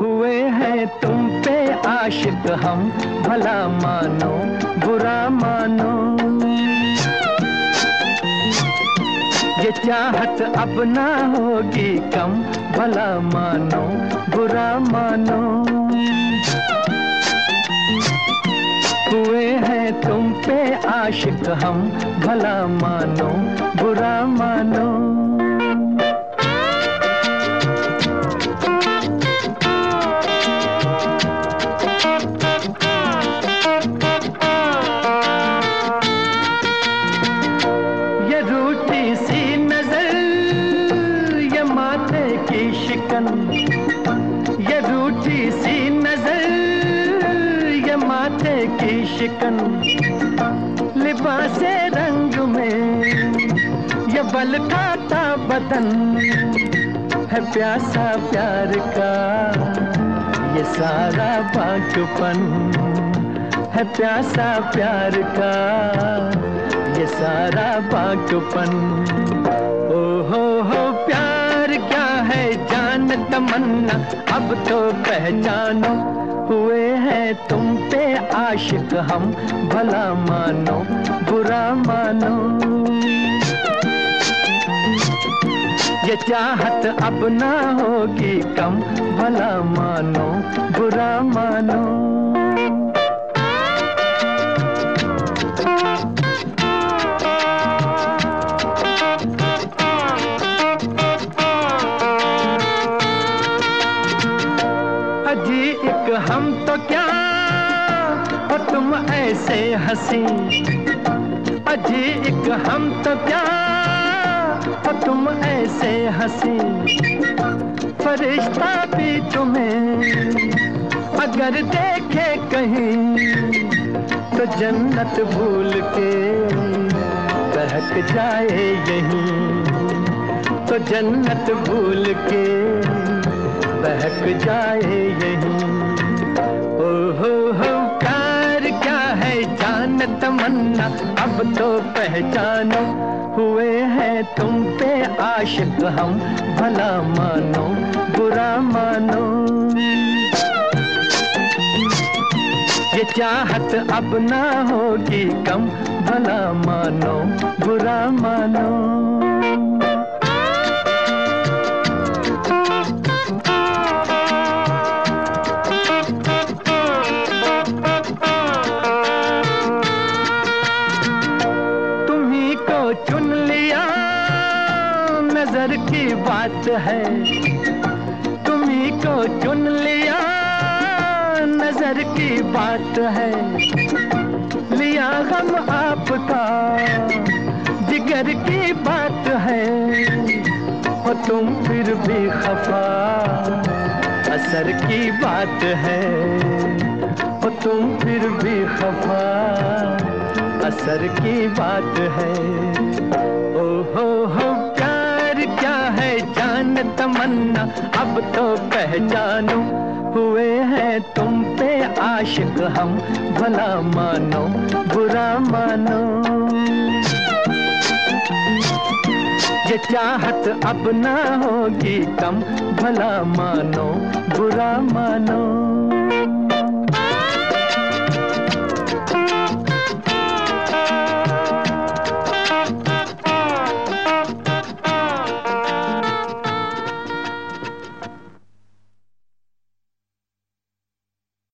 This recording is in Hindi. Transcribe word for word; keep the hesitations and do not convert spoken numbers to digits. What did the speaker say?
हुए हैं तुम पे आशिक हम, भला मानो बुरा मानो। ये चाहत अब ना होगी कम, भला मानो बुरा मानो। हुए हैं तुम पे आशिक हम, भला मानो बुरा मानो। ये रूठी सी नजर, ये माथे की शिकन, ये रूठी सी नजर, ये माथे की शिकन। लिबासे रंग में ये बल खाता बदन, है प्यासा प्यार का ये सारा बांकपन, है प्यासा प्यार का ये सारा बांकपन। ओ हो हो प्यार क्या है जान तमन्ना, अब तो पहचानो। हुए हैं तुम पे आशिक हम, भला मानो बुरा मानो। ये चाहत अब ना होगी कम, भला मानो बुरा मानो। अजी एक हम तो क्या और तुम ऐसे हंसी, अजी एक हम तो क्या और तुम ऐसे हंसी। फरिश्ता भी तुम्हें अगर देखे कहीं, तो जन्नत भूल के बहक जाए यहीं, तो जन्नत भूल के बहक जाए यहीं। ओ हो हो प्यार क्या है जान तमन्ना, अब तो पहचानो। हुए हैं तुम पे आशिक हम, भला मानो बुरा मानो। ये चाहत अब ना होगी कम, भला मानो बुरा मानो। चुन लिया नजर की बात है, तुम्ही को चुन लिया नजर की बात है। लिया गम आपका जिगर की बात है, और तुम फिर भी खफा असर की बात है, और तुम फिर भी खफा असर की बात है। ओ हो हो प्यार क्या है जान तमन्ना, अब तो पहचानो। हुए हैं तुम पे आशिक हम, भला मानो बुरा मानो। ये चाहत अब ना होगी कम, भला मानो बुरा मानो।